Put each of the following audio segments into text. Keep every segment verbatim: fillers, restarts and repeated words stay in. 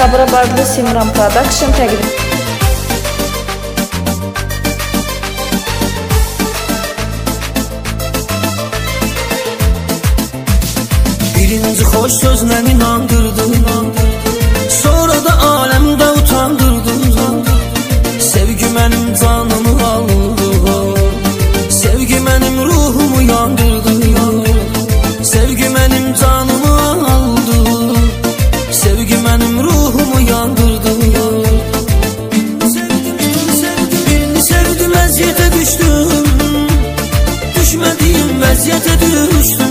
Sabra Barlı Simran Production təqdim. Birinci hoş sözlə inandırdın, sonra da aləmdə utandırdın. Sevgi mənim canımı aldı, sevgi mənim ruhumu yandırdı. Sevgi mənim canımı aldı, sevgi mənim ruhumu yandırdı. Birini sevdim, əziyyətə düşdüm, düşmədiyim vəziyyətə düşdüm.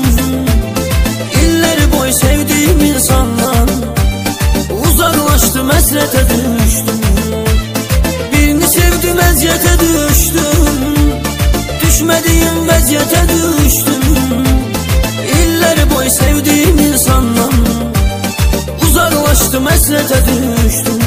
Sevdiğim insandan uzaklaştım, həsrətə düştüm. Birini sevdim, əziyyətə düştüm, düşmədiyim vəziyyətə düştüm. İllər boy sevdiğim insandan uzaklaştım, həsrətə düştüm.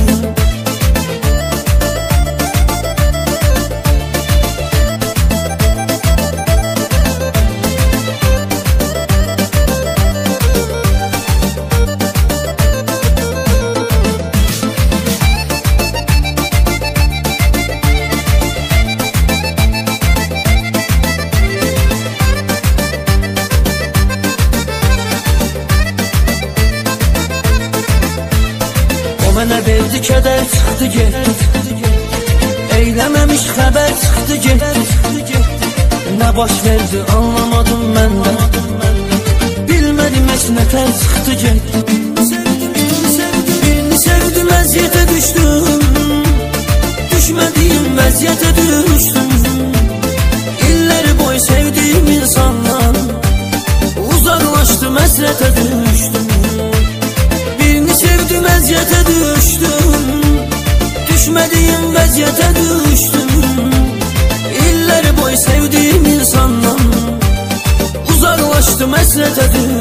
Mənə verdi kədər, çıxdı getdi, eyləməmiş xəbər, çıxdı getdi. Nə baş verdi anlamadım mən də, bilmədim heç nətər, çıxdı getdi. Birini sevdim, əziyyətə düşdüm, düşmədiyim vəziyyətə düşdüm. İllər boy sevdiyim insandan uzaklaşdım, həsrətə düşdüm. Sevdim, əziyyətə düşdüm, düşmədiyim vəziyyətə düşdüm. İllər boy sevdiyim insandan uzaklaşdım, həsrətə düşdüm.